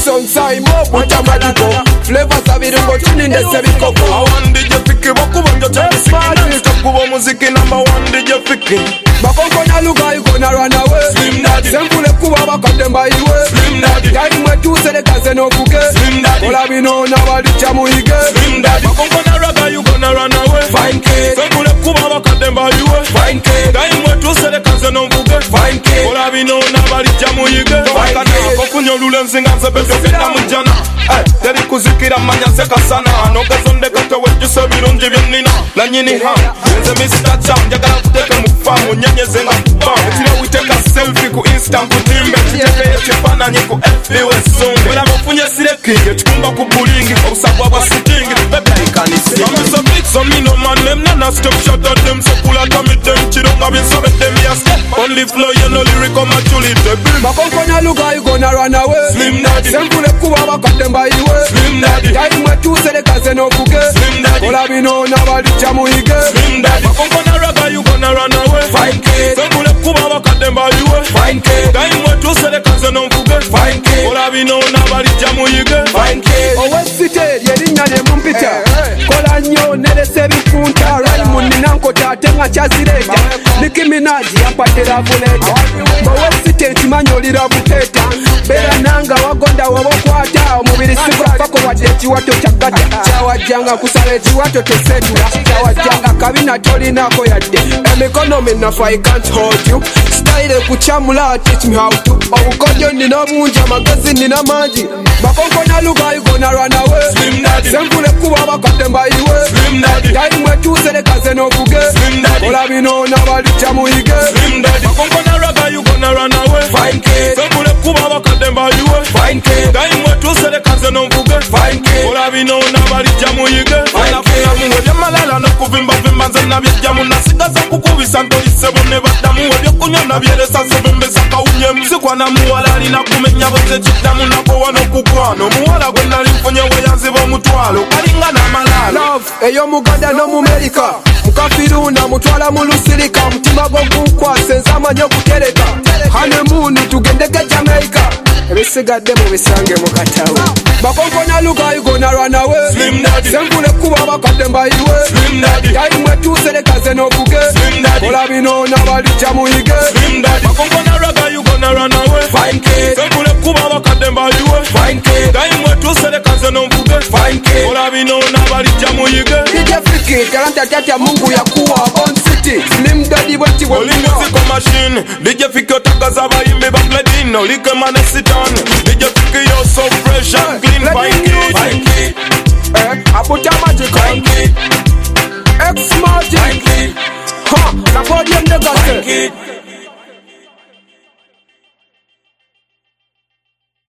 Jackson Simon Butamadiko Flavors abirungo tuninde sebikoko Awan DJ Fiki Bakubanjo Chamusiki Kubo muziki number 1 DJ Fiki Bakonko na luga yuko na run away Slim Daddy Sembule kuba bakademba iwe Slim Daddy Yari mwetu sele kaze no kuke Slim Daddy Ola bino na wali chamu hige Slim Daddy Bakonko na raga yuko na run away Fine kid Sembule kuba bakademba iwe Fine kid Yari mwetu sele kaze no kuke Fine kid Ola bino na wali chamu hige Wakana kofunyo lule nzinga nzebe Fina mujana Teri kuzikira manya seka sana Nogazonde katewe juse birunji vyenina Na nyini ham Nze Mr. Cham Jagala kuteke mufamu Nyenyeze nga kufamu Tira witeka selfie ku Insta kutimbe Chiteke yechifana nyiku FB wesumbe Wela mfunye sirekinge Chikumba kubulingi Obusabwa wa sitingi Bebe ikanisi I'm so big so me no man Them nana step shot at them So pull out on me them Chirunga bin so with them ya step Only flow you know lyric on my tulip Bakonko na luga you gonna run away Slim Daddy Sembule kuba bakademba iwe Slim Daddy Yari mwetu sele kaze no kuke Slim Daddy Ola bino na wali chamu hige Slim Daddy Bakonko na raga you gonna run away Fine kid Sembule kuba bakademba iwe Fine kid Dai mwetu sele kaze no kuke Fine kid Ola bino na wali chamu hige Fine kid Owesite yerinya ne mumpita Kola nyo nerese bifunta Raymond ninanko tatenga chazireta Nicki Minaj yapatera buleta Owesite chimanyo lira buteta Bera nanga wagonda wabokwata Omubiri sigwa fako wadde chiwato chagata Chawajanga kusale chiwato tesetula Chawajanga kabina tolinako yadde Emikono minafu I can't hold you Style kuchamula teach me how to Obukojo nina munja magazine nina manji Bakonko na luga you gonna run away Slim Daddy Sembule kuba bakademba iwe Slim Daddy Yari mwetu sele kaze no kuge Slim Daddy Ola bino na wali chamu hige Slim Daddy Bakonko na raga you gonna run away Fine kid Sembule kuba bakademba iwe Fine kid Dai mwetu sele kaze no kuge Fine kid Ola bino na wali chamu hige Fine kid Muwe vya malala no kuvimba vimba nze na vyejamu Nasigaza kukuvisa ndo isebo ne badamu Webyo kunya na vyeresa sebembe saka unye Msikwa na muwala lina kumenya boze chitamu Na kowa no kukwano Muwala gwe nali mfunye weyanzibo mutwalo Kalinga na malala Love, eyo muganda no mumerika Mukafiruna mutwala mulusirika Mutima go gukwase nzamanyo kutereka Honeymoon tugendeke Jamaica Ebisigadde mu bisange mukatawe Bakonko na luga you gonna run away Slim Daddy Sembule kuba bakademba iwe Slim Daddy Yari mwetu sele kaze no kuge Slim Daddy Ola bino na wali chamu hige Slim Daddy Bakonko na raga you gonna run away Fine kid Sembule kuba bakademba iwe Fine kid Dai mwetu sele kaze no kuge Fine kid Ola bino na wali chamu hige DJ Fiki talanta tata Mungu ya kuwa Bon City Slim Daddy bati wa Oli music machine DJ Fiki otakaza abayimbi ba Pledino Like mane sitani DJ Fiki yo so fresh and clean Fine kid Fine kid Abuta Magic Fine kid X Magic Fine kid Ha, na podium de gase Fine kid